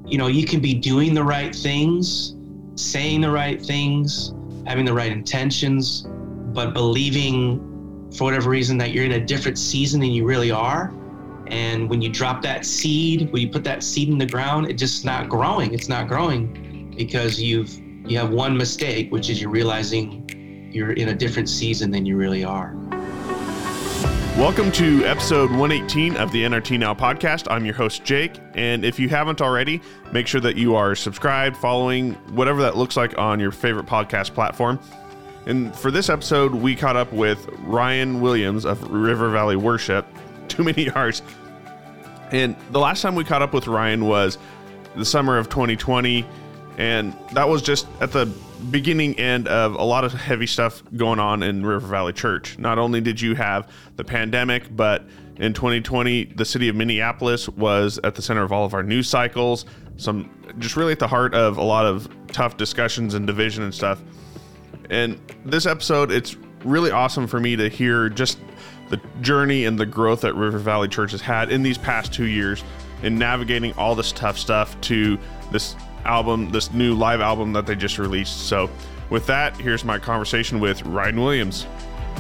you can be doing the right things, saying the right things, having the right intentions, but believing for whatever reason that you're in a different season than you really are. And when you drop that seed, when you put that seed in the ground, it's just not growing. It's not growing because you have one mistake, which is you're realizing you're in a different season than you really are. Welcome to episode 118 of the NRT Now podcast. I'm your host, Jake. And if you haven't already, make sure that you are subscribed, following, whatever that looks like on your favorite podcast platform. And for this episode, we caught up with Ryan Williams of River Valley Worship. Too many R's. And the last time we caught up with Ryan was the summer of 2020. And that was just at the beginning end of a lot of heavy stuff going on in River Valley Church. Not only did you have the pandemic, but in 2020, the city of Minneapolis was at the center of all of our news cycles. Some just really at the heart of a lot of tough discussions and division and stuff. And this episode, it's really awesome for me to hear just the journey and the growth that River Valley Church has had in these past 2 years in navigating all this tough stuff to this album, this new live album that they just released. So with that, here's my conversation with Ryan Williams.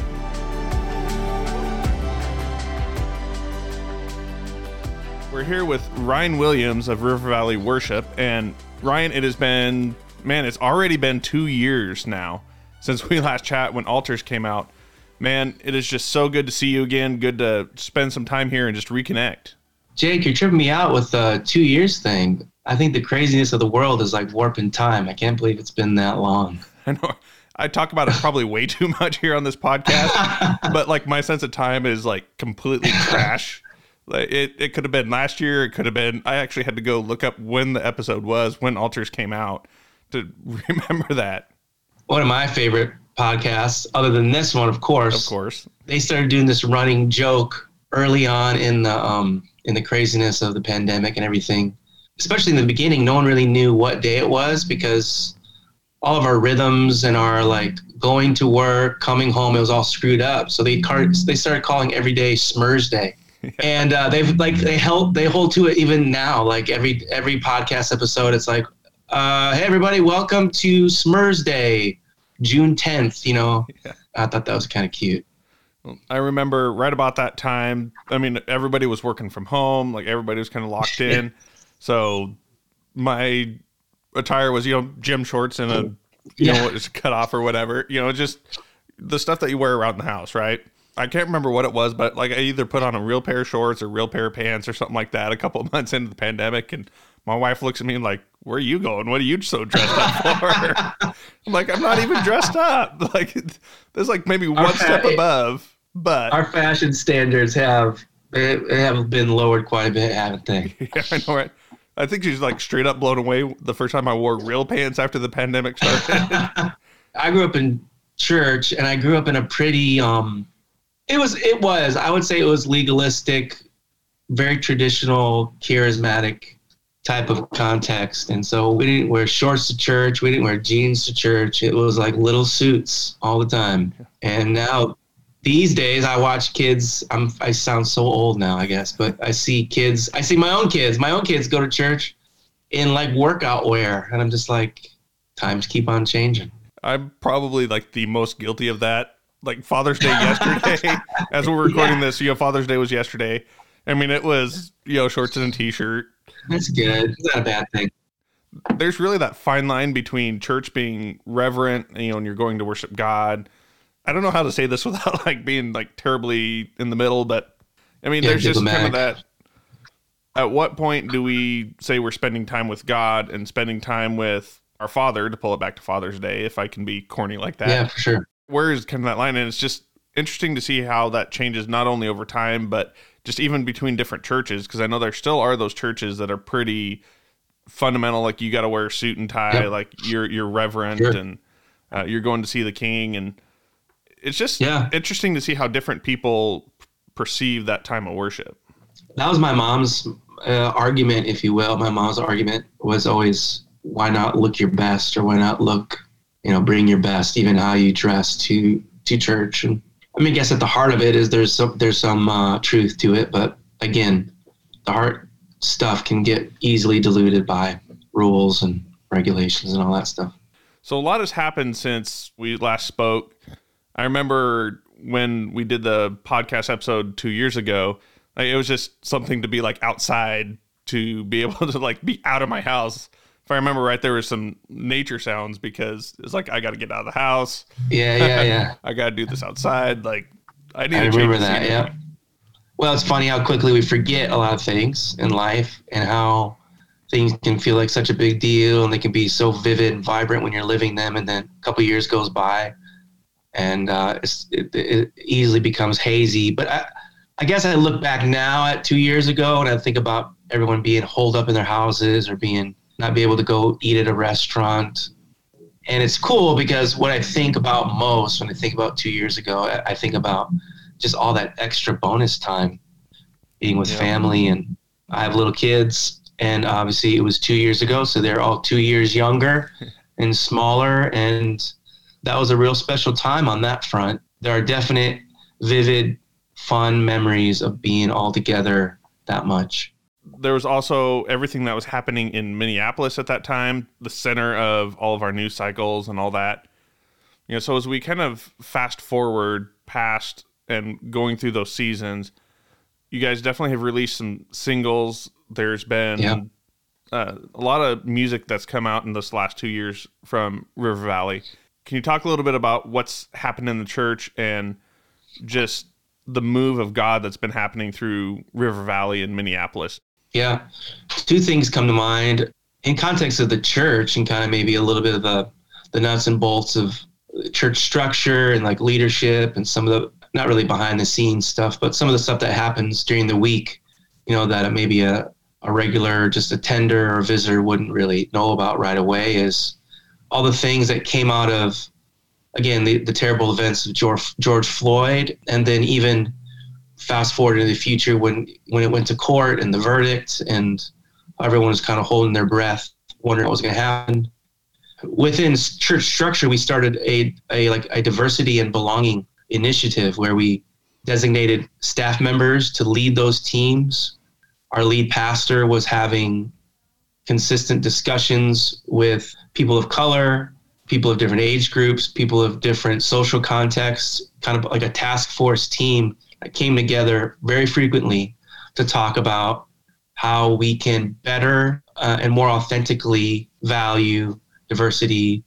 We're here with Ryan Williams of River Valley Worship. And Ryan, it's already been 2 years now since we last chat when Altars came out. Man, it is just so good to see you again. Good to spend some time here and just reconnect. Jake, you're tripping me out with the 2 years thing. I think the craziness of the world is like warping time. I can't believe it's been that long. I know. I talk about it probably way too much here on this podcast, but like my sense of time is like completely trash. Like it could have been last year. It could have been, I actually had to go look up when the episode was, when Altars came out to remember that. One of my favorite podcasts, other than this one, of course, they started doing this running joke early on in the craziness of the pandemic and everything. Especially in the beginning, no one really knew what day it was because all of our rhythms and our like going to work, coming home, it was all screwed up. So they started calling every day Smurs Day, and they hold to it even now. Like every podcast episode, it's like, hey everybody, welcome to Smurs Day, June 10th. Yeah. I thought that was kind of cute. I remember right about that time. I mean, everybody was working from home, like everybody was kind of locked in. So my attire was, gym shorts and a cut off or whatever, just the stuff that you wear around the house, right? I can't remember what it was, but like I either put on a real pair of shorts or real pair of pants or something like that a couple of months into the pandemic. And my wife looks at me like, where are you going? What are you so dressed up for? I'm like, I'm not even dressed up. Like there's like maybe one step above, but our fashion standards have been lowered quite a bit, haven't they? Yeah, I know, right? I think she's like straight up blown away the first time I wore real pants after the pandemic started. I grew up in church, and I grew up in a pretty, it was, I would say it was legalistic, very traditional, charismatic type of context. And so we didn't wear shorts to church. We didn't wear jeans to church. It was like little suits all the time. And now these days I watch kids, I sound so old now, I guess, but I see my own kids go to church in like workout wear. And I'm just like, times keep on changing. I'm probably like the most guilty of that. Like Father's Day yesterday, as we're recording this, Father's Day was yesterday. I mean, it was, shorts and a t-shirt. That's good. It's not a bad thing. There's really that fine line between church being reverent, and you're going to worship God. I don't know how to say this without like being like terribly in the middle, but I mean, there's just kind of that. At what point do we say we're spending time with God and spending time with our Father, to pull it back to Father's Day, if I can be corny like that? Yeah, for sure. Where is kind of that line? And it's just interesting to see how that changes not only over time, but just even between different churches. Because I know there still are those churches that are pretty fundamental, like you got to wear a suit and tie, like you're reverent, sure, and you're going to see the King, and it's just interesting to see how different people perceive that time of worship. That was my mom's argument, if you will. My mom's argument was always, why not look your best, or why not look, bring your best, even how you dress to church. And I mean, I guess at the heart of it is there's some truth to it. But again, the heart stuff can get easily diluted by rules and regulations and all that stuff. So a lot has happened since we last spoke. I remember when we did the podcast episode 2 years ago, it was just something to be like outside, to be able to like be out of my house. If I remember right, there were some nature sounds because it's like, I got to get out of the house. Yeah. I got to do this outside. Like I remember that. Yeah. Well, it's funny how quickly we forget a lot of things in life and how things can feel like such a big deal and they can be so vivid and vibrant when you're living them. And then a couple of years goes by and it easily becomes hazy. But I guess I look back now at 2 years ago and I think about everyone being holed up in their houses or not be able to go eat at a restaurant. And it's cool because what I think about most when I think about 2 years ago, I think about just all that extra bonus time being with family. And I have little kids. And obviously it was 2 years ago, so they're all 2 years younger and smaller. And that was a real special time on that front. There are definite, vivid, fun memories of being all together that much. There was also everything that was happening in Minneapolis at that time, the center of all of our news cycles and all that. So as we kind of fast forward past and going through those seasons, you guys definitely have released some singles. There's been a lot of music that's come out in this last 2 years from River Valley. Can you talk a little bit about what's happened in the church and just the move of God that's been happening through River Valley and Minneapolis? Yeah. Two things come to mind in context of the church and kind of maybe a little bit of the nuts and bolts of church structure and like leadership and some of the, not really behind the scenes stuff, but some of the stuff that happens during the week, that maybe a regular just attender or visitor wouldn't really know about right away, is all the things that came out of, again, the terrible events of George Floyd, and then even fast forward into the future when it went to court and the verdict, and everyone was kind of holding their breath, wondering what was going to happen. Within church structure, we started a diversity and belonging initiative where we designated staff members to lead those teams. Our lead pastor was having consistent discussions with people of color, people of different age groups, people of different social contexts, kind of like a task force team that came together very frequently to talk about how we can better and more authentically value diversity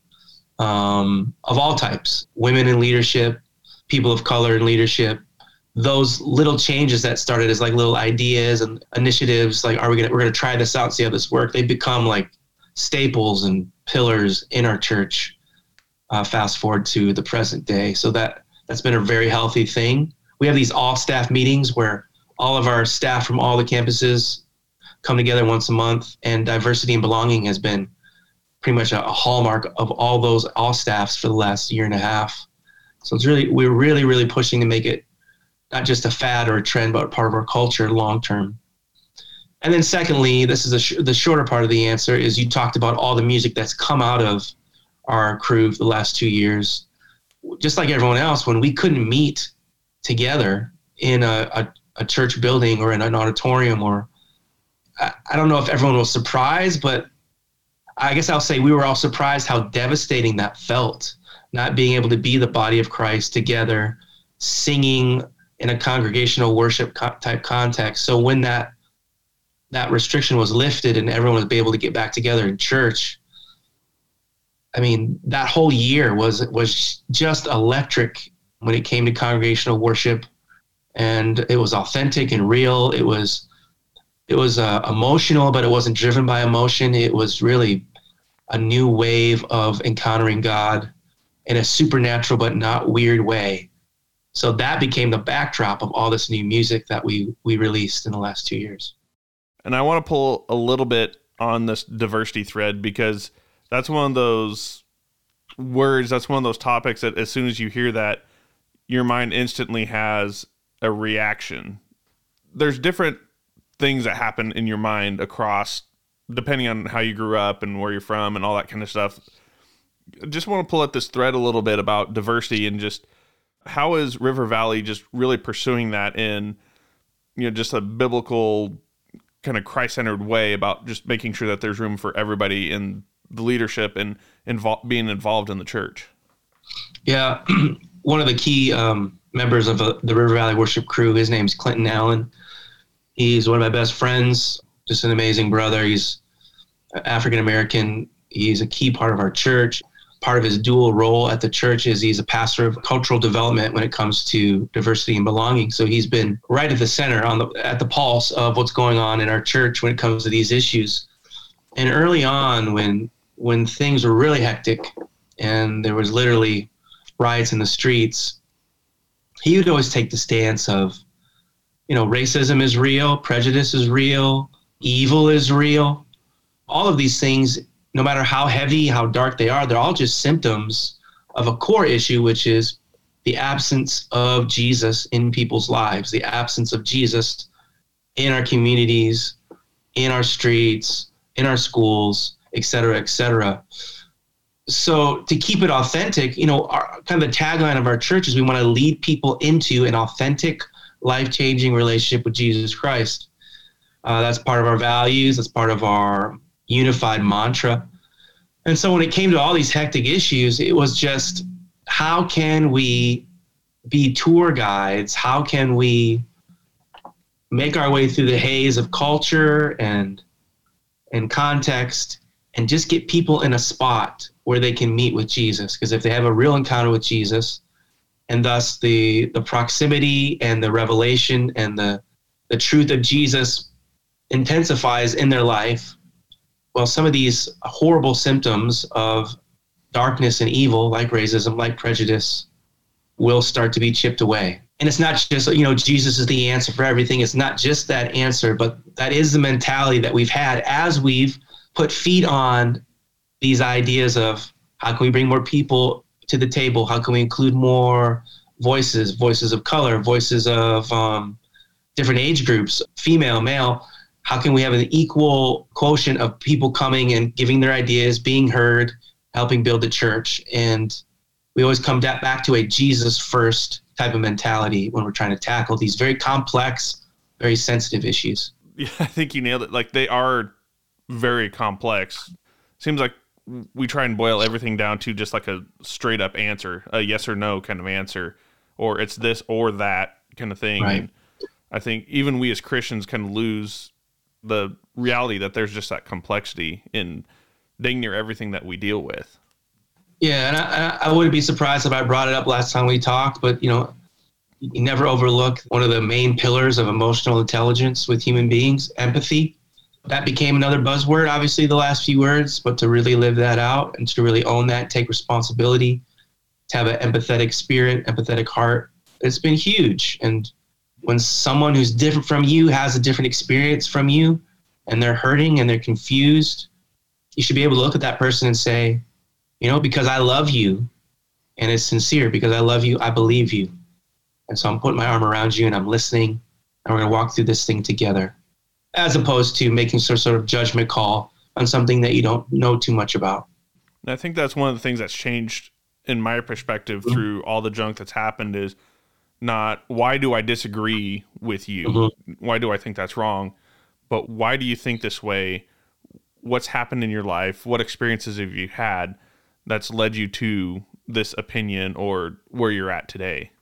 of all types, women in leadership, people of color in leadership. Those little changes that started as like little ideas and initiatives, like we're gonna try this out and see how this works, they become like staples and pillars in our church. Fast forward to the present day, so that's been a very healthy thing. We have these all staff meetings where all of our staff from all the campuses come together once a month, and diversity and belonging has been pretty much a hallmark of all those all staffs for the last year and a half. So we're really pushing to make it not just a fad or a trend, but part of our culture long term. And then secondly, this is the shorter part of the answer, is you talked about all the music that's come out of our crew for the last 2 years. Just like everyone else, when we couldn't meet together in a church building or in an auditorium, or I don't know if everyone was surprised, but I guess I'll say we were all surprised how devastating that felt, not being able to be the body of Christ together, singing in a congregational worship type context. So when that restriction was lifted and everyone was able to get back together in church, I mean, that whole year was just electric when it came to congregational worship, and it was authentic and real. It was emotional, but it wasn't driven by emotion. It was really a new wave of encountering God in a supernatural but not weird way. So that became the backdrop of all this new music that we released in the last 2 years. And I want to pull a little bit on this diversity thread, because that's one of those words, that's one of those topics that as soon as you hear that, your mind instantly has a reaction. There's different things that happen in your mind across, depending on how you grew up and where you're from and all that kind of stuff. I just want to pull at this thread a little bit about diversity and just how is River Valley just really pursuing that in, just a biblical kind of Christ-centered way about just making sure that there's room for everybody in the leadership and being involved in the church. Yeah. One of the key members of the River Valley Worship Crew, his name's Clinton Allen. He's one of my best friends, just an amazing brother. He's African-American. He's a key part of our church. Part of his dual role at the church is he's a pastor of cultural development when it comes to diversity and belonging. So he's been right at the center, at the pulse of what's going on in our church when it comes to these issues. And early on, when things were really hectic and there was literally riots in the streets, he would always take the stance of, racism is real, prejudice is real, evil is real. All of these things, no matter how heavy, how dark they are, they're all just symptoms of a core issue, which is the absence of Jesus in people's lives, the absence of Jesus in our communities, in our streets, in our schools, et cetera, et cetera. So to keep it authentic, our kind of the tagline of our church is we want to lead people into an authentic, life-changing relationship with Jesus Christ. That's part of our values. That's part of our unified mantra. And so when it came to all these hectic issues, it was just, how can we be tour guides? How can we make our way through the haze of culture and context and just get people in a spot where they can meet with Jesus? Because if they have a real encounter with Jesus, and thus the proximity and the revelation and the truth of Jesus intensifies in their life, well, some of these horrible symptoms of darkness and evil, like racism, like prejudice, will start to be chipped away. And it's not just, Jesus is the answer for everything. It's not just that answer, but that is the mentality that we've had as we've put feet on these ideas of how can we bring more people to the table? How can we include more voices of color, voices of different age groups, female, male? How can we have an equal quotient of people coming and giving their ideas, being heard, helping build the church? And we always come back to a Jesus first type of mentality when we're trying to tackle these very complex, very sensitive issues. Yeah, I think you nailed it. Like, they are very complex. Seems like we try and boil everything down to just like a straight up answer, a yes or no kind of answer, or it's this or that kind of thing. Right. And I think even we as Christians kind of lose the reality that there's just that complexity in dang near everything that we deal with. Yeah, and I wouldn't be surprised if I brought it up last time we talked, but you never overlook one of the main pillars of emotional intelligence with human beings, empathy. That became another buzzword, obviously, the last few words, but to really live that out and to really own that, take responsibility, to have an empathetic spirit, empathetic heart, it's been huge. And when someone who's different from you has a different experience from you and they're hurting and they're confused, you should be able to look at that person and say, because I love you, and it's sincere, because I love you, I believe you. And so I'm putting my arm around you and I'm listening, and we're going to walk through this thing together, as opposed to making some sort of judgment call on something that you don't know too much about. And I think that's one of the things that's changed in my perspective through all the junk that's happened is not why do I disagree with you? Mm-hmm. Why do I think that's wrong? But why do you think this way? What's happened in your life? What experiences have you had that's led you to this opinion or where you're at today?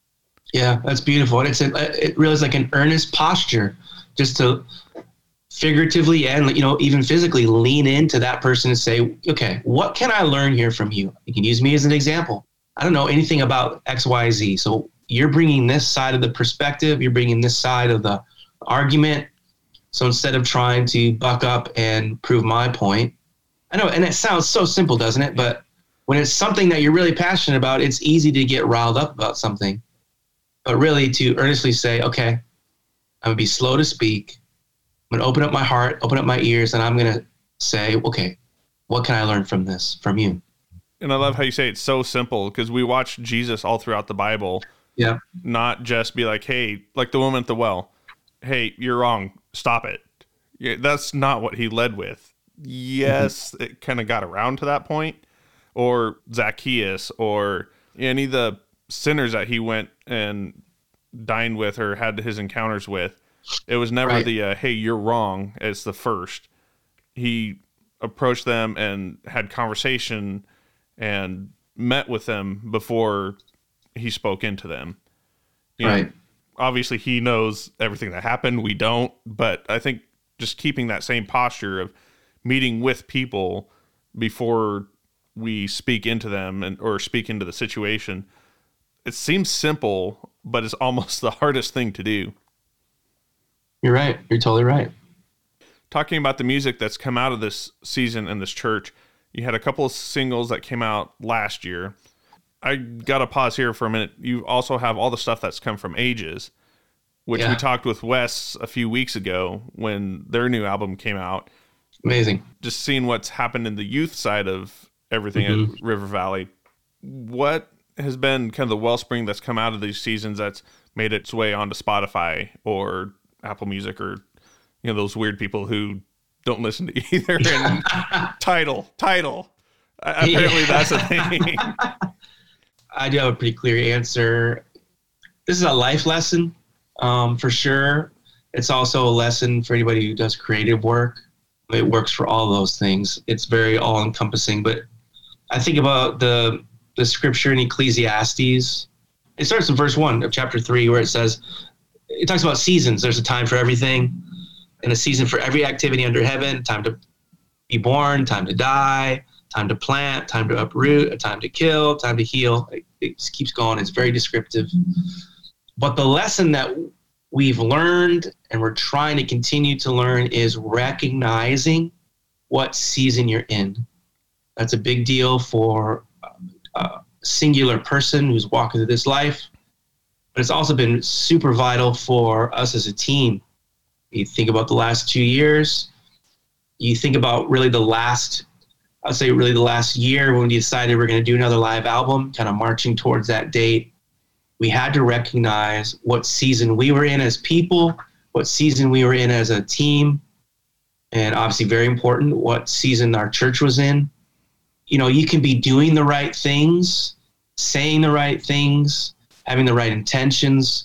Yeah, that's beautiful. And it really is like an earnest posture just to figuratively and, even physically lean into that person and say, okay, what can I learn here from you? You can use me as an example. I don't know anything about X, Y, Z. So you're bringing this side of the perspective. You're bringing this side of the argument. So instead of trying to buck up and prove my point, I know, and it sounds so simple, doesn't it? But when it's something that you're really passionate about, it's easy to get riled up about something. But really to earnestly say, okay, I'm going to be slow to speak. I'm going to open up my heart, open up my ears, and I'm going to say, okay, what can I learn from this, from you? And I love how you say it's so simple, because we watch Jesus all throughout the Bible. Yeah. Not just be like, hey, like the woman at the well, hey, you're wrong, stop it. Yeah, that's not what he led with. Yes, it kind of got around to that point. Or Zacchaeus, or any of the sinners that he went and dined with or had his encounters with. It was never the, hey, you're wrong. It's the first. He approached them and had conversation and met with them before he spoke into them. You know, obviously he knows everything that happened. We don't, but I think just keeping that same posture of meeting with people before we speak into them or speak into the situation, it seems simple, but it's almost the hardest thing to do. You're right. You're totally right. Talking about the music that's come out of this season in this church, you had a couple of singles that came out last year. I got to pause here for a minute. You also have all the stuff that's come from Ages, which we talked with Wes a few weeks ago when their new album came out. Amazing. Just seeing what's happened in the youth side of everything at River Valley. What has been kind of the wellspring that's come out of these seasons that's made its way onto Spotify or Apple Music or, you know, those weird people who don't listen to either? And Tidal. Apparently that's a thing. I do have a pretty clear answer. This is a life lesson, for sure. It's also a lesson for anybody who does creative work. It works for all those things. It's very all-encompassing. But I think about the scripture in Ecclesiastes. It starts in verse 1 of chapter 3 where it says, it talks about seasons. There's a time for everything and a season for every activity under heaven, time to be born, time to die, time to plant, time to uproot, a time to kill, time to heal. It just keeps going. It's very descriptive. But the lesson that we've learned and we're trying to continue to learn is recognizing what season you're in. That's a big deal for a singular person who's walking through this life. But it's also been super vital for us as a team. You think about the last 2 years, you think about really the last year when we decided we're going to do another live album, kind of marching towards that date. We had to recognize what season we were in as people, what season we were in as a team, and obviously very important, what season our church was in. You know, you can be doing the right things, saying the right things, having the right intentions,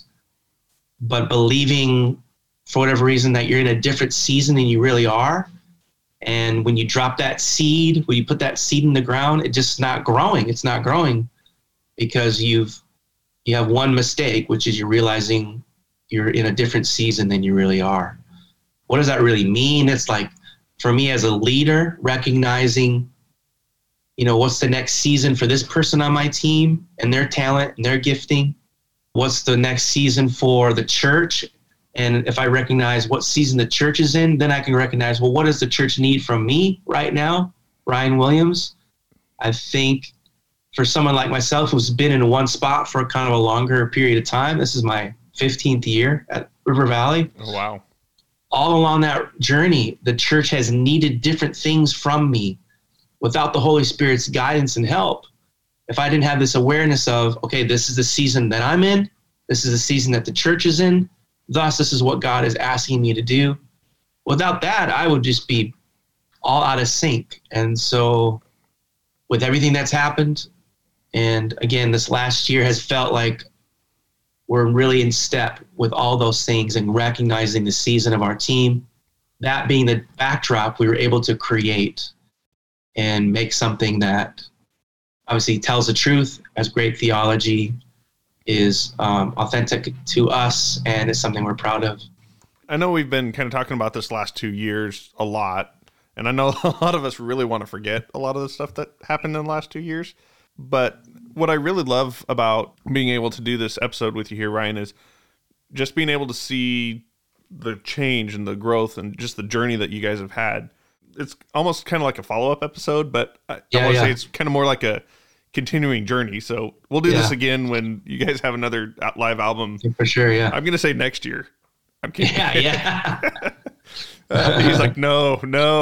but believing for whatever reason that you're in a different season than you really are. And when you drop that seed, when you put that seed in the ground, it's just not growing. It's not growing because you have one mistake, which is you're realizing you're in a different season than you really are. What does that really mean? It's like, for me as a leader, recognizing, you know, what's the next season for this person on my team and their talent and their gifting? What's the next season for the church? And if I recognize what season the church is in, then I can recognize, well, what does the church need from me right now, Ryan Williams? I think for someone like myself who's been in one spot for kind of a longer period of time, this is my 15th year at River Valley. Oh, wow. All along that journey, the church has needed different things from me. Without the Holy Spirit's guidance and help, if I didn't have this awareness of, okay, this is the season that I'm in, this is the season that the church is in, thus this is what God is asking me to do. Without that, I would just be all out of sync. And so with everything that's happened, and again, this last year has felt like we're really in step with all those things and recognizing the season of our team. That being the backdrop, we were able to create and make something that obviously tells the truth, has great theology, is authentic to us, and is something we're proud of. I know we've been kind of talking about this last 2 years a lot, and I know a lot of us really want to forget a lot of the stuff that happened in the last 2 years. But what I really love about being able to do this episode with you here, Ryan, is just being able to see the change and the growth and just the journey that you guys have had. It's almost kind of like a follow-up episode, but I want to say it's kind of more like a continuing journey. So we'll do this again when you guys have another live album. For sure, yeah. I'm going to say next year. I'm kidding. Yeah. He's like, no.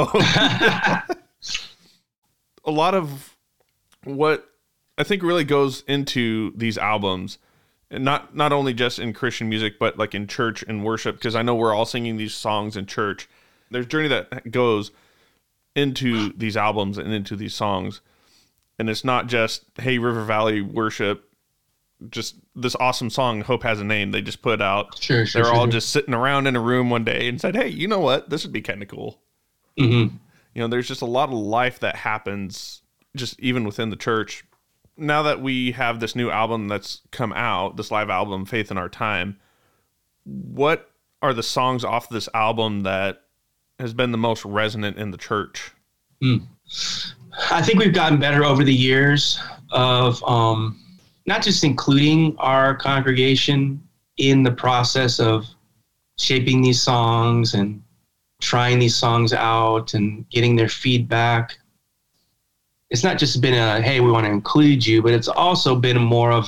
A lot of what I think really goes into these albums, and not only just in Christian music, but like in church and worship, because I know we're all singing these songs in church. There's a journey that goes into these albums and into these songs. And it's not just, hey, River Valley worship, just this awesome song, Hope Has a Name, they just put out. Sure. They're all just sitting around in a room one day and said, hey, you know what? This would be kind of cool. Mm-hmm. You know, there's just a lot of life that happens just even within the church. Now that we have this new album that's come out, this live album, Faith in Our Time, what are the songs off this album that has been the most resonant in the church? I think we've gotten better over the years of not just including our congregation in the process of shaping these songs and trying these songs out and getting their feedback. It's not just been a, hey, we want to include you, but it's also been more of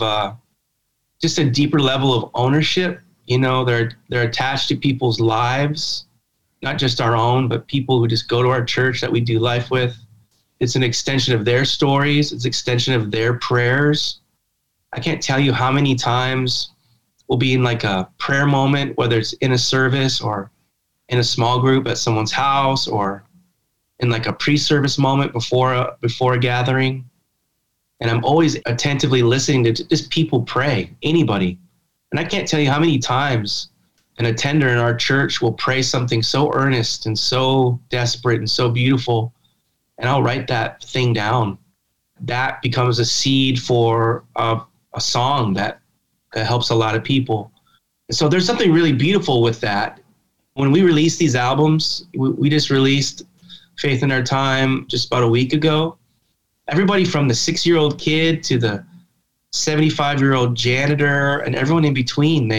just a deeper level of ownership. You know, they're attached to people's lives, not just our own, but people who just go to our church that we do life with. It's an extension of their stories. It's an extension of their prayers. I can't tell you how many times we'll be in like a prayer moment, whether it's in a service or in a small group at someone's house or in like a pre-service moment before a gathering. And I'm always attentively listening to just people pray, anybody. And I can't tell you how many times an attender in our church will pray something so earnest and so desperate and so beautiful, and I'll write that thing down. That becomes a seed for a song that helps a lot of people. And so there's something really beautiful with that. When we release these albums, we just released Faith in Our Time just about a week ago. Everybody from the 6-year-old kid to the 75-year-old janitor and everyone in between,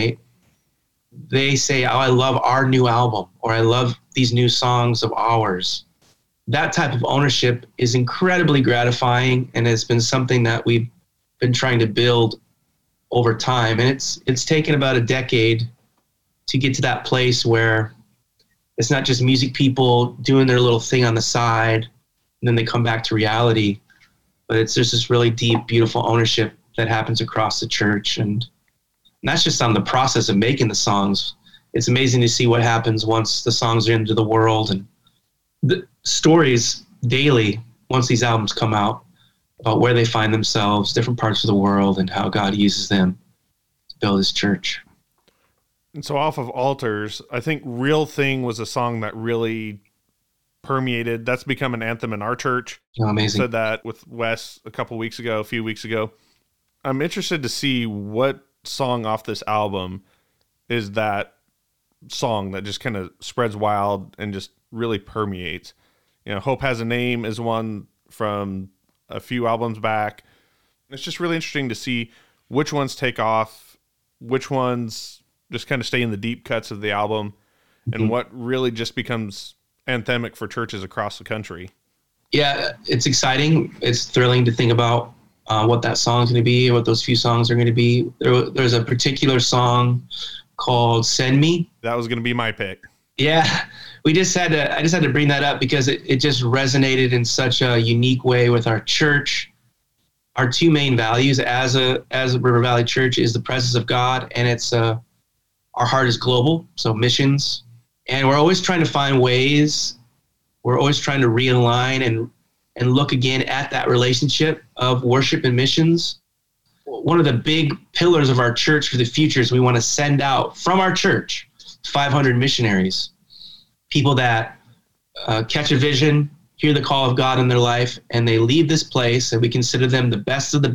they say, oh, I love our new album, or I love these new songs of ours. That type of ownership is incredibly gratifying, and it's been something that we've been trying to build over time. And it's taken about a decade to get to that place where it's not just music people doing their little thing on the side, and then they come back to reality, but there's this really deep, beautiful ownership that happens across the church. And that's just on the process of making the songs. It's amazing to see what happens once the songs are into the world, and the stories daily once these albums come out about where they find themselves, different parts of the world, and how God uses them to build his church. And so off of Altars, I think Real Thing was a song that really permeated. That's become an anthem in our church. Oh, amazing. I said that with Wes a few weeks ago. I'm interested to see what song off this album is that song that just kind of spreads wild and just really permeates. You know, Hope Has a Name is one from a few albums back. It's just really interesting to see which ones take off, which ones just kind of stay in the deep cuts of the album, and what really just becomes anthemic for churches across the country. Yeah, it's exciting. It's thrilling to think about what that song is going to be, what those few songs are going to be. There's a particular song called Send Me. That was going to be my pick. Yeah, I just had to bring that up because it just resonated in such a unique way with our church. Our two main values as a River Valley Church is the presence of God, and it's our heart is global, so missions. And we're always trying to find ways. We're always trying to realign and look again at that relationship of worship and missions. One of the big pillars of our church for the future is we want to send out from our church 500 missionaries, people that catch a vision, hear the call of God in their life, and they leave this place, and we consider them the best of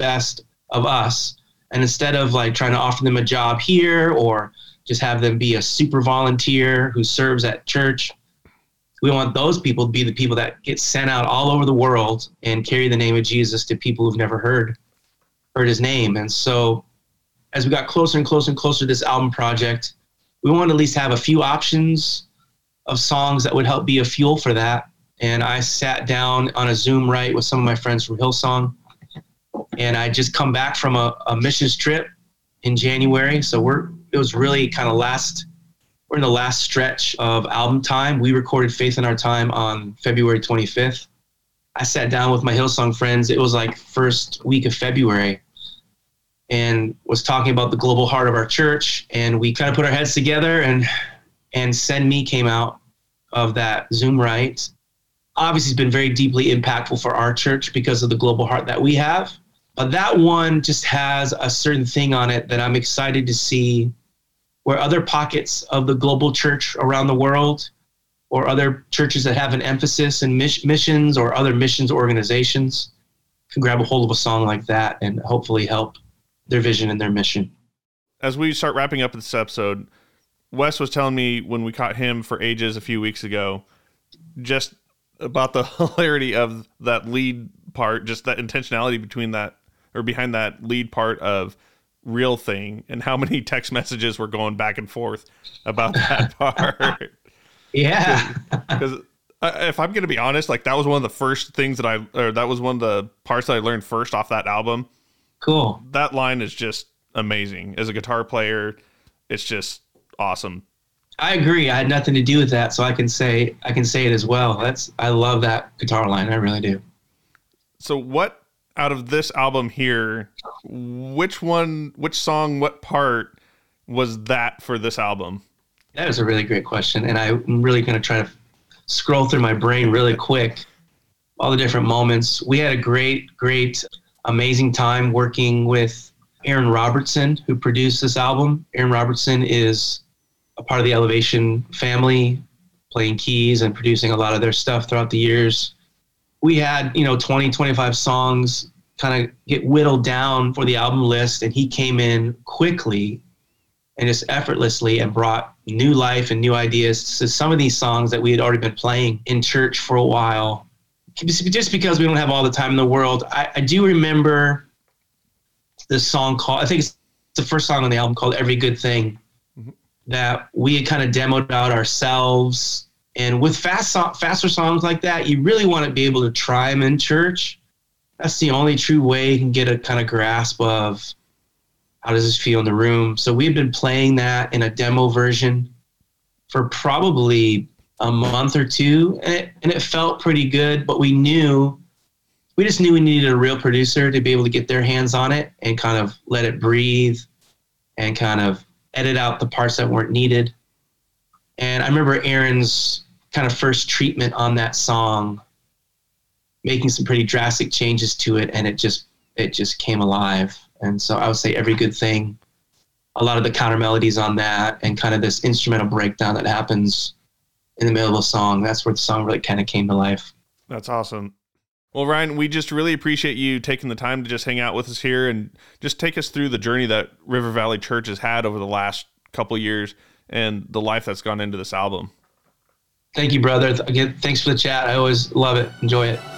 us. And instead of like trying to offer them a job here or just have them be a super volunteer who serves at church, we want those people to be the people that get sent out all over the world and carry the name of Jesus to people who've never heard his name. And so as we got closer and closer and closer to this album project, we wanted to at least have a few options of songs that would help be a fuel for that. And I sat down on a Zoom with some of my friends from Hillsong, and I just come back from a missions trip in January. So it was really kind of we're in the last stretch of album time. We recorded Faith in Our Time on February 25th. I sat down with my Hillsong friends. It was like first week of February, and was talking about the global heart of our church. And we kind of put our heads together, and Send Me came out of that Zoom right. Obviously, it's been very deeply impactful for our church because of the global heart that we have. But that one just has a certain thing on it that I'm excited to see where other pockets of the global church around the world, or other churches that have an emphasis in missions or other missions organizations, can grab a hold of a song like that and hopefully help their vision and their mission. As we start wrapping up this episode, Wes was telling me when we caught him for Ages a few weeks ago, just about the hilarity of that lead part, just that intentionality between that, or behind that lead part of Real Thing, and how many text messages were going back and forth about that part. Yeah. Because if I'm going to be honest, like that was one of the first things that was one of the parts that I learned first off that album. Cool. That line is just amazing. As a guitar player, it's just awesome. I agree. I had nothing to do with that, so I can say it as well. I love that guitar line. I really do. So what out of this album here, which song, what part was that for this album? That is a really great question, and I'm really going to try to scroll through my brain really quick. All the different moments. We had a great, amazing time working with Aaron Robertson, who produced this album. Aaron Robertson is a part of the Elevation family, playing keys and producing a lot of their stuff throughout the years. We had, 20, 25 songs kind of get whittled down for the album list, and he came in quickly and just effortlessly and brought new life and new ideas to some of these songs that we had already been playing in church for a while. Just because we don't have all the time in the world. I do remember this song I think it's the first song on the album, called Every Good Thing, that we had kind of demoed out ourselves. And with faster songs like that, you really want to be able to try them in church. That's the only true way you can get a kind of grasp of how does this feel in the room. So we've been playing that in a demo version for probably a month or two, and it felt pretty good, but we just knew we needed a real producer to be able to get their hands on it and kind of let it breathe and kind of edit out the parts that weren't needed. And I remember Aaron's kind of first treatment on that song, making some pretty drastic changes to it, and it just came alive. And so I would say Every Good Thing, a lot of the counter melodies on that, and kind of this instrumental breakdown that happens in the middle of a song, that's where the song really kind of came to life. That's awesome. Well, Ryan, we just really appreciate you taking the time to just hang out with us here and just take us through the journey that River Valley Church has had over the last couple of years and the life that's gone into this album. Thank you, brother. Again, thanks for the chat. I always love it. Enjoy it.